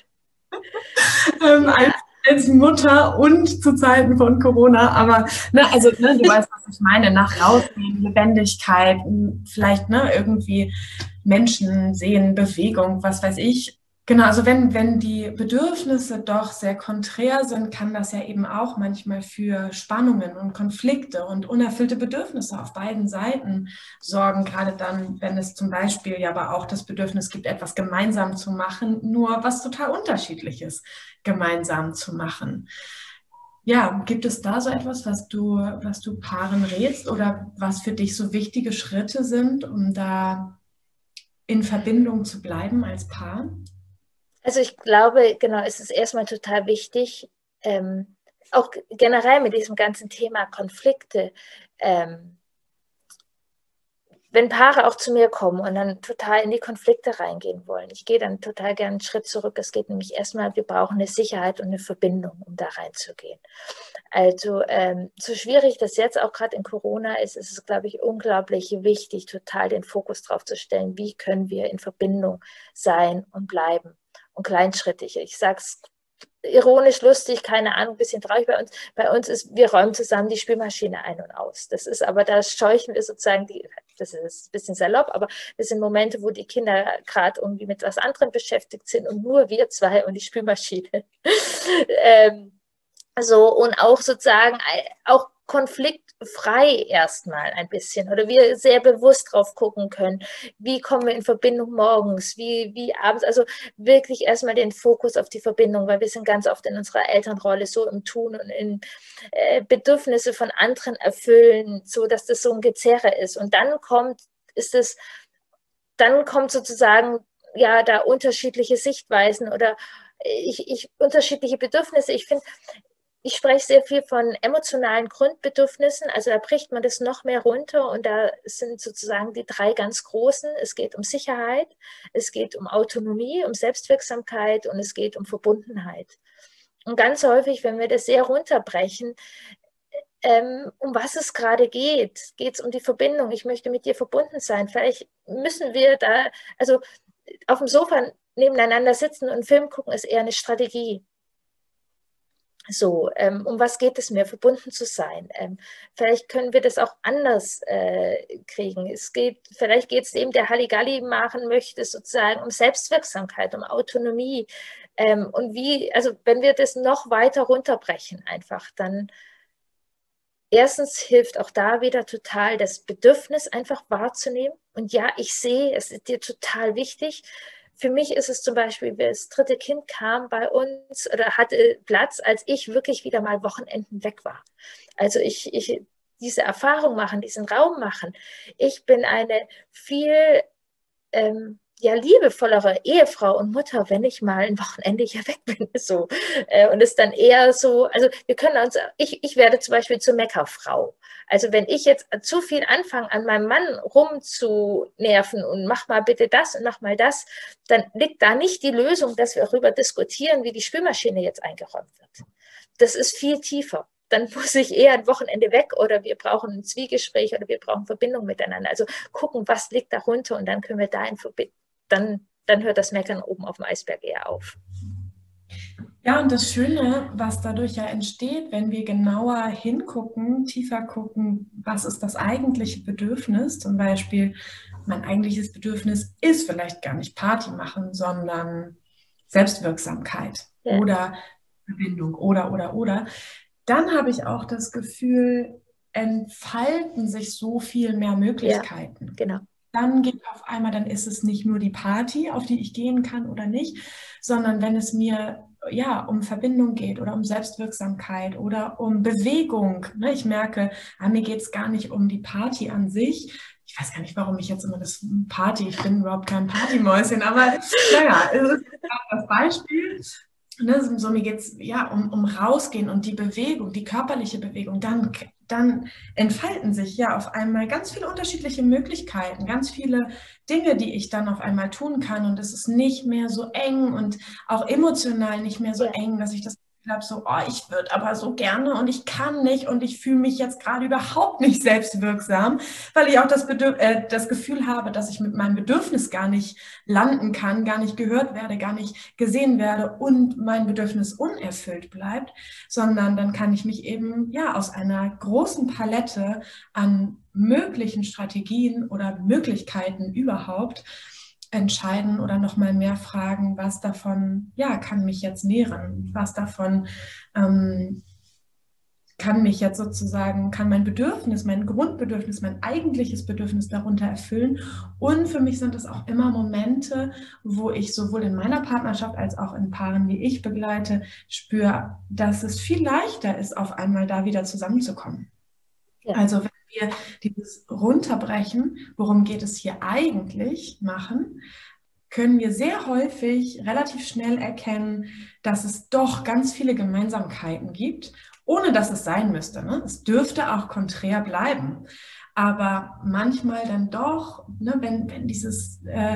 S1: ähm, ja. als, als Mutter und zu Zeiten von Corona, aber ne, also ne, du weißt, was ich meine, nach rausgehen, Lebendigkeit, vielleicht ne, irgendwie Menschen sehen, Bewegung, was weiß ich. Genau, also wenn, wenn die Bedürfnisse doch sehr konträr sind, kann das ja eben auch manchmal für Spannungen und Konflikte und unerfüllte Bedürfnisse auf beiden Seiten sorgen, gerade dann, wenn es zum Beispiel ja aber auch das Bedürfnis gibt, etwas gemeinsam zu machen, nur was total Unterschiedliches gemeinsam zu machen. Ja, gibt es da so etwas, was du, was du Paaren rätst oder was für dich so wichtige Schritte sind, um da in Verbindung zu bleiben als Paar?
S2: Also ich glaube, genau, es ist erstmal total wichtig, ähm, auch generell mit diesem ganzen Thema Konflikte, ähm, wenn Paare auch zu mir kommen und dann total in die Konflikte reingehen wollen. Ich gehe dann total gerne einen Schritt zurück. Es geht nämlich erstmal, wir brauchen eine Sicherheit und eine Verbindung, um da reinzugehen. Also ähm, so schwierig das jetzt auch gerade in Corona ist, ist es, glaube ich, unglaublich wichtig, total den Fokus drauf zu stellen, wie können wir in Verbindung sein und bleiben und kleinschrittig. Ich sage es ironisch, lustig, keine Ahnung, ein bisschen traurig bei uns. Bei uns ist, wir räumen zusammen die Spülmaschine ein und aus. Das ist aber, da scheuchen wir sozusagen die, das ist ein bisschen salopp, aber das sind Momente, wo die Kinder gerade irgendwie mit was anderem beschäftigt sind und nur wir zwei und die Spülmaschine. ähm, so, und auch sozusagen auch konfliktfrei erstmal ein bisschen oder wir sehr bewusst drauf gucken können, wie kommen wir in Verbindung morgens, wie, wie abends, also wirklich erstmal den Fokus auf die Verbindung, weil wir sind ganz oft in unserer Elternrolle so im Tun und in äh, Bedürfnisse von anderen erfüllen, so dass das so ein Gezerre ist und dann kommt, ist es, dann kommt sozusagen ja da unterschiedliche Sichtweisen oder ich, ich unterschiedliche Bedürfnisse. Ich finde, ich spreche sehr viel von emotionalen Grundbedürfnissen, also da bricht man das noch mehr runter und da sind sozusagen die drei ganz großen. Es geht um Sicherheit, es geht um Autonomie, um Selbstwirksamkeit und es geht um Verbundenheit. Und ganz häufig, wenn wir das sehr runterbrechen, ähm, um was es gerade geht, geht es um die Verbindung. Ich möchte mit dir verbunden sein. Vielleicht müssen wir da, also auf dem Sofa nebeneinander sitzen und einen Film gucken, ist eher eine Strategie. So, ähm, um was geht es mir, verbunden zu sein? Ähm, vielleicht können wir das auch anders äh, kriegen. Es geht, vielleicht geht es dem, der Halligalli machen möchte, sozusagen um Selbstwirksamkeit, um Autonomie. Ähm, und wie, also wenn wir das noch weiter runterbrechen einfach, dann erstens hilft auch da wieder total das Bedürfnis einfach wahrzunehmen. Und ja, ich sehe, es ist dir total wichtig. Für mich ist es zum Beispiel, das dritte Kind kam bei uns oder hatte Platz, als ich wirklich wieder mal Wochenenden weg war. Also ich, ich diese Erfahrung machen, diesen Raum machen. Ich bin eine viel ähm, ja, liebevollere Ehefrau und Mutter, wenn ich mal ein Wochenende hier weg bin. So. Äh, und es dann eher so, also wir können uns, ich, ich werde zum Beispiel zur Meckerfrau. Also wenn ich jetzt zu viel anfange, an meinem Mann rumzunerven und mach mal bitte das und mach mal das, dann liegt da nicht die Lösung, dass wir darüber diskutieren, wie die Spülmaschine jetzt eingeräumt wird. Das ist viel tiefer. Dann muss ich eher ein Wochenende weg oder wir brauchen ein Zwiegespräch oder wir brauchen Verbindung miteinander. Also gucken, was liegt darunter und dann können wir da in Verbindung, dann, dann hört das Meckern oben auf dem Eisberg eher auf.
S1: Ja, und das Schöne, was dadurch ja entsteht, wenn wir genauer hingucken, tiefer gucken, was ist das eigentliche Bedürfnis? Zum Beispiel, mein eigentliches Bedürfnis ist vielleicht gar nicht Party machen, sondern Selbstwirksamkeit ja. oder Verbindung oder, oder, oder. Dann habe ich auch das Gefühl, entfalten sich so viel mehr Möglichkeiten.
S2: Ja, genau.
S1: Dann geht auf einmal, dann ist es nicht nur die Party, auf die ich gehen kann oder nicht, sondern wenn es mir ja um Verbindung geht oder um Selbstwirksamkeit oder um Bewegung. Ne? Ich merke, ah, mir geht es gar nicht um die Party an sich. Ich weiß gar nicht, warum ich jetzt immer das Party, ich bin überhaupt kein Partymäuschen, aber naja, es ist das Beispiel. Ne, so mir geht es ja um, um rausgehen und die Bewegung, die körperliche Bewegung, dann, dann entfalten sich ja auf einmal ganz viele unterschiedliche Möglichkeiten, ganz viele Dinge, die ich dann auf einmal tun kann und es ist nicht mehr so eng und auch emotional nicht mehr so eng, dass ich das Gefühl habe, so, oh, ich würde aber so gerne und ich kann nicht und ich fühle mich jetzt gerade überhaupt nicht selbstwirksam, weil ich auch das, Bedürf- äh, das Gefühl habe, dass ich mit meinem Bedürfnis gar nicht landen kann, gar nicht gehört werde, gar nicht gesehen werde und mein Bedürfnis unerfüllt bleibt, sondern dann kann ich mich eben ja aus einer großen Palette an möglichen Strategien oder Möglichkeiten überhaupt entscheiden oder nochmal mehr fragen, was davon, ja, kann mich jetzt nähren, was davon ähm, kann mich jetzt sozusagen, kann mein Bedürfnis, mein Grundbedürfnis, mein eigentliches Bedürfnis darunter erfüllen. Und für mich sind es auch immer Momente, wo ich sowohl in meiner Partnerschaft als auch in Paaren, die ich begleite, spüre, dass es viel leichter ist, auf einmal da wieder zusammenzukommen. Ja. Also wenn wir dieses Runterbrechen, worum geht es hier eigentlich, machen, können wir sehr häufig relativ schnell erkennen, dass es doch ganz viele Gemeinsamkeiten gibt, ohne dass es sein müsste. Ne? Es dürfte auch konträr bleiben. Aber manchmal dann doch, ne, wenn, wenn dieses, äh,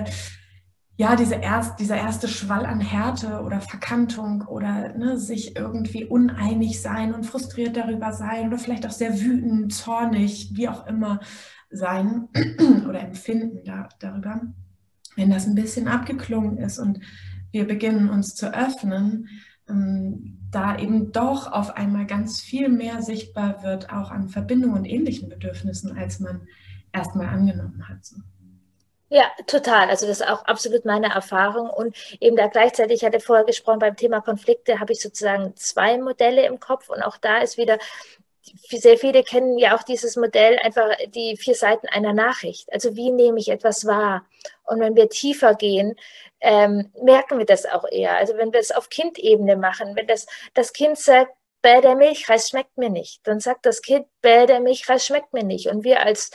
S1: ja, diese erst, dieser erste Schwall an Härte oder Verkantung oder ne, sich irgendwie uneinig sein und frustriert darüber sein oder vielleicht auch sehr wütend, zornig, wie auch immer sein oder empfinden da, darüber. Wenn das ein bisschen abgeklungen ist und wir beginnen uns zu öffnen, ähm, da eben doch auf einmal ganz viel mehr sichtbar wird, auch an Verbindungen und ähnlichen Bedürfnissen, als man erstmal angenommen hat. So.
S2: Ja, total. Also das ist auch absolut meine Erfahrung. Und eben da gleichzeitig, ich hatte vorher gesprochen, beim Thema Konflikte habe ich sozusagen zwei Modelle im Kopf. Und auch da ist wieder, sehr viele kennen ja auch dieses Modell, einfach die vier Seiten einer Nachricht. Also wie nehme ich etwas wahr? Und wenn wir tiefer gehen, ähm, merken wir das auch eher. Also wenn wir es auf Kindebene machen, wenn das, das Kind sagt, bäh, der Milchreis schmeckt mir nicht, dann sagt das Kind, bäh, der Milchreis schmeckt mir nicht. Und wir als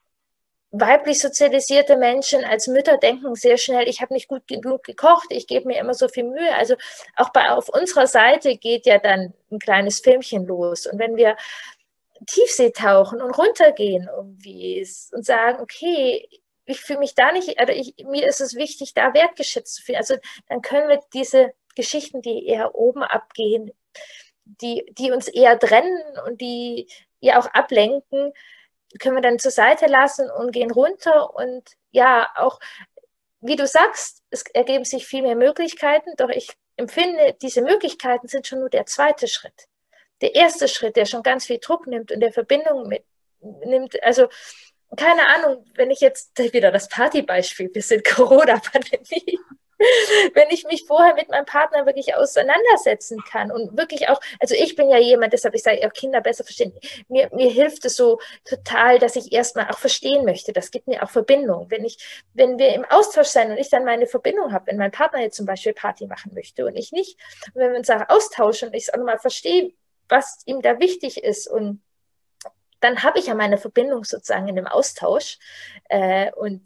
S2: weiblich sozialisierte Menschen, als Mütter denken sehr schnell, ich habe nicht gut genug gekocht, ich gebe mir immer so viel Mühe. Also auch bei, auf unserer Seite geht ja dann ein kleines Filmchen los. Und wenn wir Tiefsee tauchen und runtergehen irgendwie und sagen, okay, ich fühle mich da nicht, also ich, mir ist es wichtig, da wertgeschätzt zu fühlen. Also dann können wir diese Geschichten, die eher oben abgehen, die, die uns eher trennen und die ja auch ablenken, können wir dann zur Seite lassen und gehen runter. Und ja, auch, wie du sagst, es ergeben sich viel mehr Möglichkeiten, doch ich empfinde, diese Möglichkeiten sind schon nur der zweite Schritt. Der erste Schritt, der schon ganz viel Druck nimmt und der Verbindung mitnimmt, also keine Ahnung, wenn ich jetzt wieder das Partybeispiel, wir sind Corona-Pandemie, wenn ich mich vorher mit meinem Partner wirklich auseinandersetzen kann und wirklich auch, also ich bin ja jemand, deshalb ich sage, auch Kinder besser verstehen, mir, mir hilft es so total, dass ich erstmal auch verstehen möchte, das gibt mir auch Verbindung, wenn ich, wenn wir im Austausch sein und ich dann meine Verbindung habe, wenn mein Partner jetzt zum Beispiel Party machen möchte und ich nicht, und wenn wir uns auch austauschen und ich es auch nochmal verstehe, was ihm da wichtig ist und dann habe ich ja meine Verbindung sozusagen in dem Austausch äh, und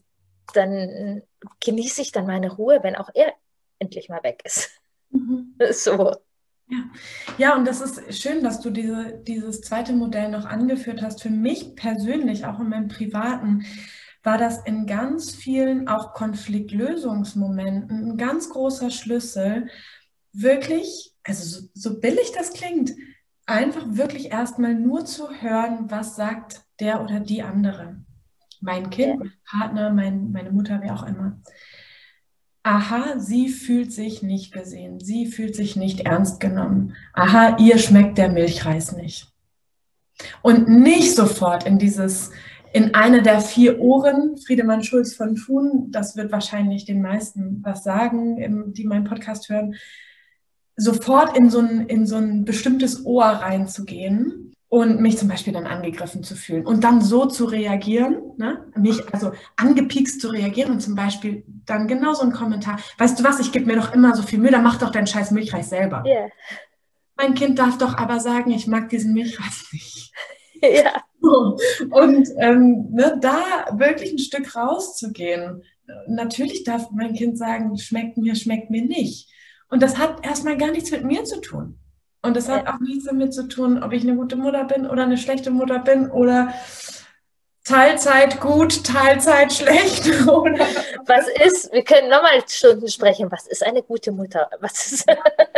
S2: dann genieße ich dann meine Ruhe, wenn auch er endlich mal weg ist. Mhm. So.
S1: Ja. Ja, und das ist schön, dass du diese, dieses zweite Modell noch angeführt hast. Für mich persönlich, auch in meinem Privaten, war das in ganz vielen auch Konfliktlösungsmomenten ein ganz großer Schlüssel, wirklich, also so, so billig das klingt, einfach wirklich erstmal nur zu hören, was sagt der oder die andere. Mein Kind, mein Partner, mein, meine Mutter, wer auch immer. Aha, sie fühlt sich nicht gesehen. Sie fühlt sich nicht ernst genommen. Aha, ihr schmeckt der Milchreis nicht. Und nicht sofort in dieses, in eine der vier Ohren, Friedemann Schulz von Thun, das wird wahrscheinlich den meisten was sagen, die meinen Podcast hören, sofort in so ein, in so ein bestimmtes Ohr reinzugehen und mich zum Beispiel dann angegriffen zu fühlen und dann so zu reagieren, ne? Mich also angepiekst zu reagieren und zum Beispiel dann genau so ein Kommentar, weißt du was, ich gebe mir doch immer so viel Mühe, dann mach doch deinen scheiß Milchreis selber. Yeah. Mein Kind darf doch aber sagen, ich mag diesen Milchreis nicht. Ja. Und ähm, ne, da wirklich ein Stück rauszugehen. Natürlich darf mein Kind sagen, schmeckt mir, schmeckt mir nicht. Und das hat erstmal gar nichts mit mir zu tun. Und das hat auch nichts damit zu tun, ob ich eine gute Mutter bin oder eine schlechte Mutter bin oder Teilzeit gut, Teilzeit schlecht. Oder
S2: was ist, wir können nochmal Stunden sprechen, was ist eine gute Mutter? Was ist, ja.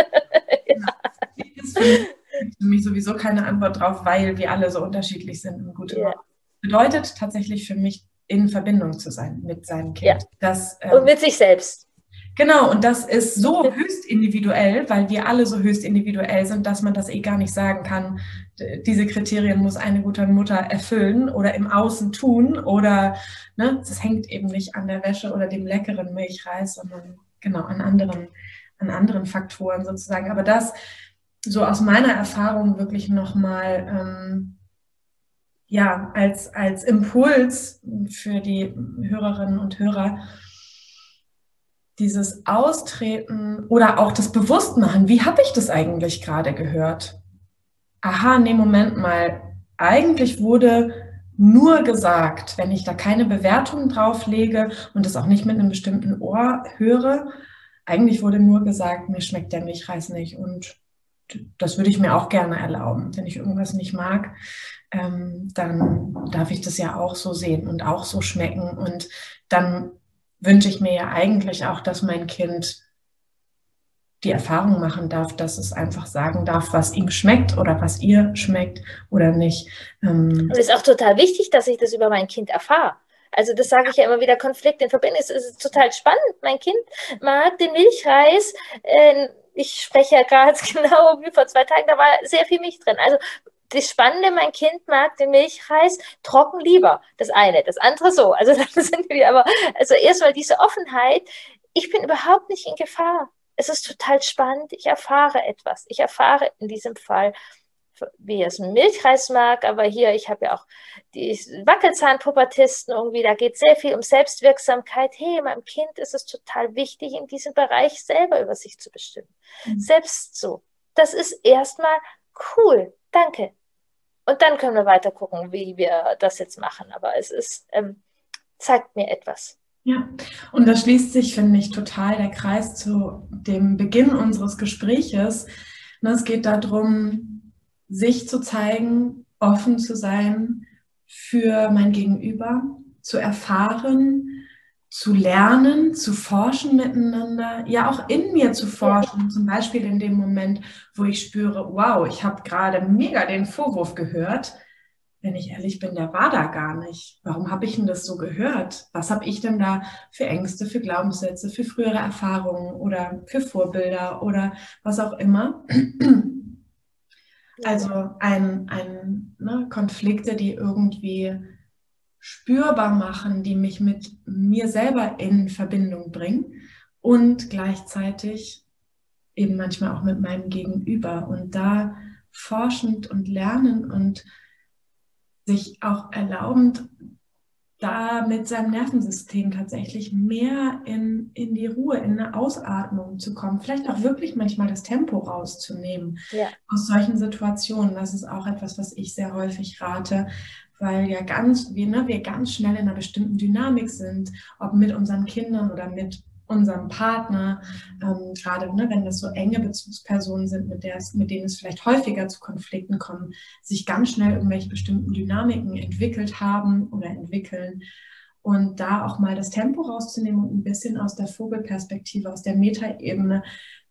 S1: Das ist für mich, für mich sowieso keine Antwort drauf, weil wir alle so unterschiedlich sind. Und gute ja. bedeutet tatsächlich für mich, in Verbindung zu sein mit seinem Kind.
S2: Ja.
S1: Das, ähm,
S2: und mit sich selbst.
S1: Genau, und das ist so höchst individuell, weil wir alle so höchst individuell sind, dass man das eh gar nicht sagen kann, diese Kriterien muss eine gute Mutter erfüllen oder im Außen tun oder, ne, das hängt eben nicht an der Wäsche oder dem leckeren Milchreis, sondern genau an anderen, an anderen Faktoren sozusagen. Aber das so aus meiner Erfahrung wirklich nochmal ähm, ja, als, als Impuls für die Hörerinnen und Hörer, dieses Austreten oder auch das Bewusstmachen, wie habe ich das eigentlich gerade gehört? Aha, nee, Moment mal, eigentlich wurde nur gesagt, wenn ich da keine Bewertung drauf lege und das auch nicht mit einem bestimmten Ohr höre, eigentlich wurde nur gesagt, mir schmeckt der Milchreis nicht und das würde ich mir auch gerne erlauben. Wenn ich irgendwas nicht mag, ähm, dann darf ich das ja auch so sehen und auch so schmecken und dann wünsche ich mir ja eigentlich auch, dass mein Kind die Erfahrung machen darf, dass es einfach sagen darf, was ihm schmeckt oder was ihr schmeckt oder nicht.
S2: Ähm und es ist auch total wichtig, dass ich das über mein Kind erfahre. Also das sage ich ja immer wieder, Konflikt in Verbindung. Es ist total spannend. Mein Kind mag den Milchreis. Äh, ich spreche ja gerade genau wie vor zwei Tagen, da war sehr viel Milch drin. Also das Spannende, mein Kind mag den Milchreis trocken lieber. Das eine, das andere so. Also dann sind wir aber, also erstmal diese Offenheit. Ich bin überhaupt nicht in Gefahr. Es ist total spannend. Ich erfahre etwas. Ich erfahre in diesem Fall, wie er es mit Milchreis mag, aber hier, ich habe ja auch die Wackelzahnpubertisten irgendwie, da geht es sehr viel um Selbstwirksamkeit. Hey, meinem Kind ist es total wichtig, in diesem Bereich selber über sich zu bestimmen. Mhm. Selbst so. Das ist erstmal cool. Danke. Und dann können wir weiter gucken, wie wir das jetzt machen. Aber es ist, ähm, zeigt mir etwas.
S1: Ja, und da schließt sich, finde ich, total der Kreis zu dem Beginn unseres Gespräches. Es geht darum, sich zu zeigen, offen zu sein für mein Gegenüber, zu erfahren, zu lernen, zu forschen miteinander, ja auch in mir zu forschen, zum Beispiel in dem Moment, wo ich spüre, wow, ich habe gerade mega den Vorwurf gehört. Wenn ich ehrlich bin, der war da gar nicht. Warum habe ich denn das so gehört? Was habe ich denn da für Ängste, für Glaubenssätze, für frühere Erfahrungen oder für Vorbilder oder was auch immer? Also ein, ein, ne, Konflikte, die irgendwie spürbar machen, die mich mit mir selber in Verbindung bringen und gleichzeitig eben manchmal auch mit meinem Gegenüber und da forschend und lernen und sich auch erlaubend, da mit seinem Nervensystem tatsächlich mehr in, in die Ruhe, in eine Ausatmung zu kommen, vielleicht auch wirklich manchmal das Tempo rauszunehmen ja. aus solchen Situationen. Das ist auch etwas, was ich sehr häufig rate, weil ja ganz, wir, ne, wir ganz schnell in einer bestimmten Dynamik sind, ob mit unseren Kindern oder mit unserem Partner, ähm, gerade ne, wenn das so enge Bezugspersonen sind, mit, der es, mit denen es vielleicht häufiger zu Konflikten kommt, sich ganz schnell irgendwelche bestimmten Dynamiken entwickelt haben oder entwickeln und da auch mal das Tempo rauszunehmen und ein bisschen aus der Vogelperspektive, aus der Metaebene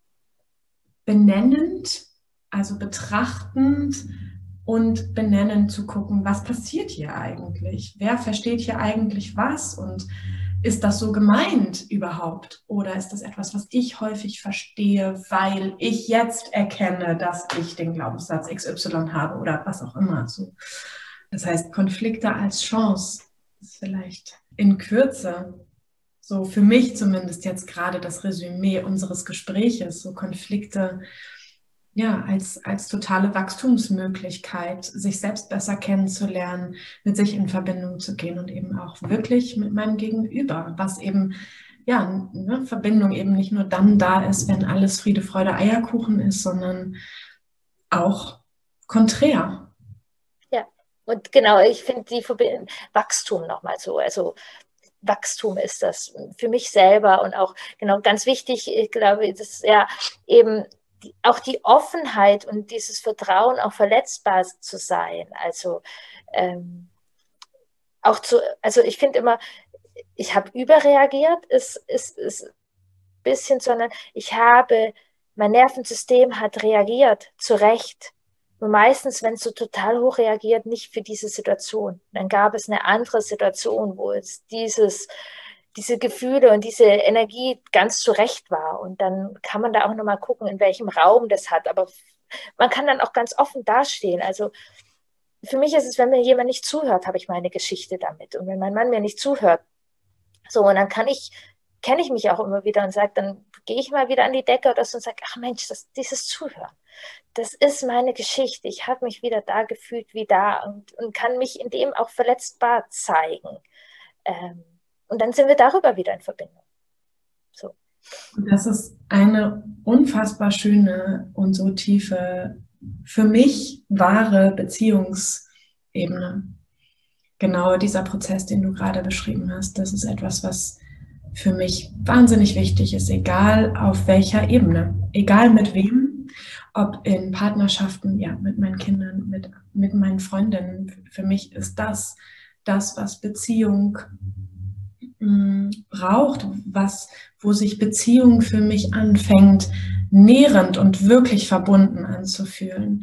S1: benennend, also betrachtend und benennend zu gucken, was passiert hier eigentlich? Wer versteht hier eigentlich was und ist das so gemeint überhaupt? Oder ist das etwas, was ich häufig verstehe, weil ich jetzt erkenne, dass ich den Glaubenssatz X Y habe oder was auch immer. So. Das heißt, Konflikte als Chance ist vielleicht in Kürze, so für mich zumindest jetzt gerade das Resümee unseres Gespräches, so Konflikte ja, als, als totale Wachstumsmöglichkeit, sich selbst besser kennenzulernen, mit sich in Verbindung zu gehen und eben auch wirklich mit meinem Gegenüber, was eben, ja, ne, Verbindung eben nicht nur dann da ist, wenn alles Friede, Freude, Eierkuchen ist, sondern auch konträr.
S2: Ja, und genau, ich finde die Verbindung, Wachstum nochmal so, also Wachstum ist das für mich selber und auch, genau, ganz wichtig, ich glaube, das ist ja eben Die, auch die Offenheit und dieses Vertrauen, auch verletzbar zu sein. Also ähm, auch zu, also ich finde immer, ich habe überreagiert, ist, ist, ist ein bisschen, sondern ich habe, mein Nervensystem hat reagiert, zu Recht. Nur meistens, wenn es so total hoch reagiert, nicht für diese Situation. Dann gab es eine andere Situation, wo es dieses diese Gefühle und diese Energie ganz zurecht war. Und dann kann man da auch nochmal gucken, in welchem Raum das hat. Aber man kann dann auch ganz offen dastehen. Also für mich ist es, wenn mir jemand nicht zuhört, habe ich meine Geschichte damit. Und wenn mein Mann mir nicht zuhört, so, und dann kann ich, kenne ich mich auch immer wieder und sage, dann gehe ich mal wieder an die Decke oder so und sage, ach Mensch, das, dieses Zuhören, das ist meine Geschichte. Ich habe mich wieder da gefühlt wie da und, und kann mich in dem auch verletzbar zeigen. Ähm, und dann sind wir darüber wieder in Verbindung. So.
S1: Das ist eine unfassbar schöne und so tiefe, für mich wahre Beziehungsebene. Genau dieser Prozess, den du gerade beschrieben hast, das ist etwas, was für mich wahnsinnig wichtig ist, egal auf welcher Ebene, egal mit wem, ob in Partnerschaften, ja, mit meinen Kindern, mit, mit meinen Freundinnen. Für mich ist das das, was Beziehung mh, braucht, was, wo sich Beziehung für mich anfängt, nährend und wirklich verbunden anzufühlen.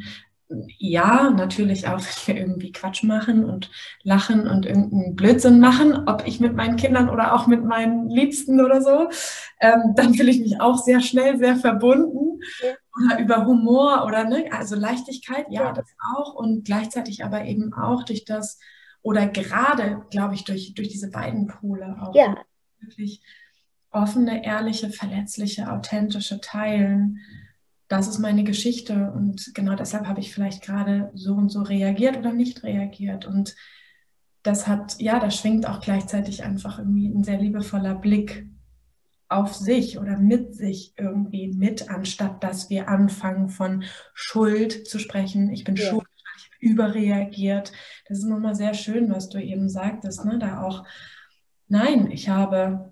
S1: Ja, natürlich auch, wenn wir irgendwie Quatsch machen und lachen und irgendeinen Blödsinn machen, ob ich mit meinen Kindern oder auch mit meinen Liebsten oder so, ähm, dann fühle ich mich auch sehr schnell sehr verbunden. Ja. Oder über Humor oder, ne, also Leichtigkeit, ja, ja, das auch. Und gleichzeitig aber eben auch durch das, oder gerade, glaube ich, durch, durch diese beiden Pole auch.
S2: Ja.
S1: Wirklich offene, ehrliche, verletzliche, authentische Teilen. Das ist meine Geschichte und genau deshalb habe ich vielleicht gerade so und so reagiert oder nicht reagiert. Und das hat, ja, da schwingt auch gleichzeitig einfach irgendwie ein sehr liebevoller Blick auf sich oder mit sich irgendwie mit, anstatt dass wir anfangen von Schuld zu sprechen. Ich bin ja. schuld, ich habe überreagiert. Das ist nochmal sehr schön, was du eben sagtest, ne? Da auch, nein, ich habe...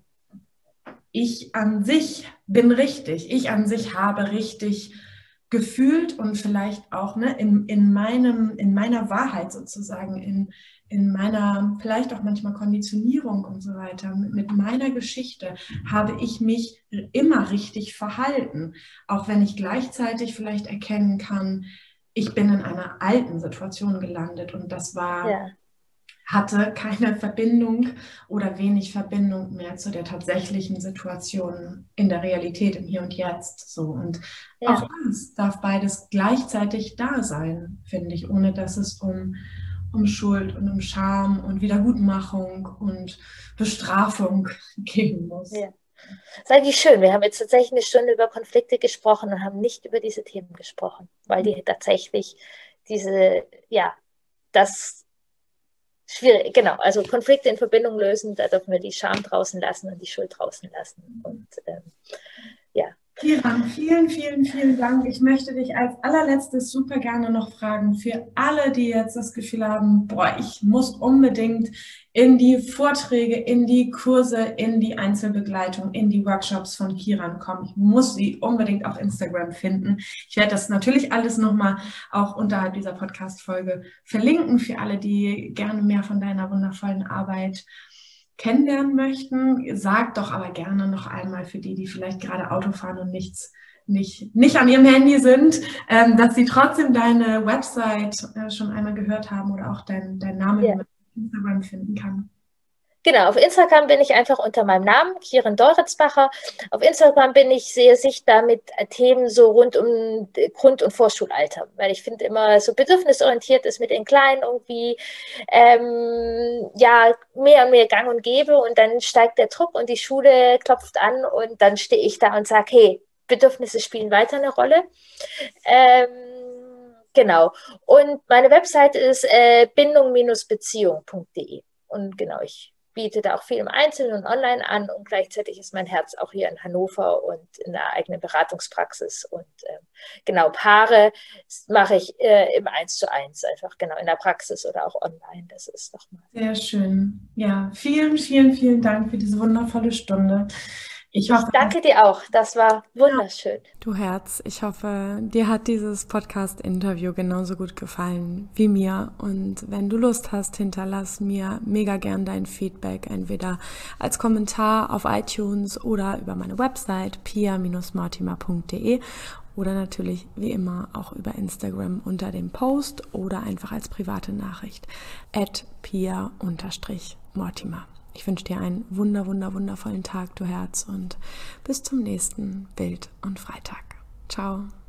S1: Ich an sich bin richtig, ich an sich habe richtig gefühlt und vielleicht auch, ne, in, in, meinem, in meiner Wahrheit sozusagen, in, in meiner vielleicht auch manchmal Konditionierung und so weiter, mit, mit meiner Geschichte habe ich mich immer richtig verhalten, auch wenn ich gleichzeitig vielleicht erkennen kann, ich bin in einer alten Situation gelandet und das war... Ja. hatte keine Verbindung oder wenig Verbindung mehr zu der tatsächlichen Situation in der Realität, im Hier und Jetzt. So. Und ja. auch das darf beides gleichzeitig da sein, finde ich, ohne dass es um, um Schuld und um Scham und Wiedergutmachung und Bestrafung gehen muss.
S2: Ja. Das ist eigentlich schön. Wir haben jetzt tatsächlich eine Stunde über Konflikte gesprochen und haben nicht über diese Themen gesprochen, weil die tatsächlich diese, ja, das schwierig, genau, also Konflikte in Verbindung lösen, da dürfen wir die Scham draußen lassen und die Schuld draußen lassen. Und ähm, ja.
S1: Kiran, vielen, vielen, vielen Dank. Ich möchte dich als allerletztes super gerne noch fragen, für alle, die jetzt das Gefühl haben, boah, ich muss unbedingt in die Vorträge, in die Kurse, in die Einzelbegleitung, in die Workshops von Kiran kommen. Ich muss sie unbedingt auf Instagram finden. Ich werde das natürlich alles nochmal auch unterhalb dieser Podcast-Folge verlinken für alle, die gerne mehr von deiner wundervollen Arbeit kennenlernen möchten. Sag doch aber gerne noch einmal für die, die vielleicht gerade Auto fahren und nichts, nicht, nicht an ihrem Handy sind, ähm, dass sie trotzdem deine Website äh, schon einmal gehört haben oder auch dein, dein Name,
S2: ja.
S1: wie man auf Instagram finden kann.
S2: Genau, auf Instagram bin ich einfach unter meinem Namen, Kiran Deuritzbacher. Auf Instagram bin ich sehr sichtbar mit Themen so rund um Grund- und Vorschulalter, weil ich finde immer so bedürfnisorientiert ist mit den Kleinen irgendwie ähm, ja mehr und mehr gang und gäbe und dann steigt der Druck und die Schule klopft an und dann stehe ich da und sage, hey, Bedürfnisse spielen weiter eine Rolle. Ähm, genau, und meine Website ist äh, bindung Beziehung punkt de und genau, ich biete da auch viel im Einzelnen und online an und gleichzeitig ist mein Herz auch hier in Hannover und in der eigenen Beratungspraxis und ähm, genau, Paare mache ich äh, im Eins zu Eins, einfach genau in der Praxis oder auch online, das ist nochmal.
S1: Sehr schön, ja, vielen, vielen, vielen Dank für diese wundervolle Stunde. Ich, hoffe,
S2: ich danke dir auch, das war wunderschön.
S1: Du Herz, ich hoffe, dir hat dieses Podcast-Interview genauso gut gefallen wie mir. Und wenn du Lust hast, hinterlass mir mega gern dein Feedback, entweder als Kommentar auf iTunes oder über meine Website pia Bindestrich mortimer punkt de oder natürlich wie immer auch über Instagram unter dem Post oder einfach als private Nachricht at pia Bindestrich mortimer. Ich wünsche dir einen wunder, wunder, wundervollen Tag, du Herz, und bis zum nächsten Bild und Freitag. Ciao.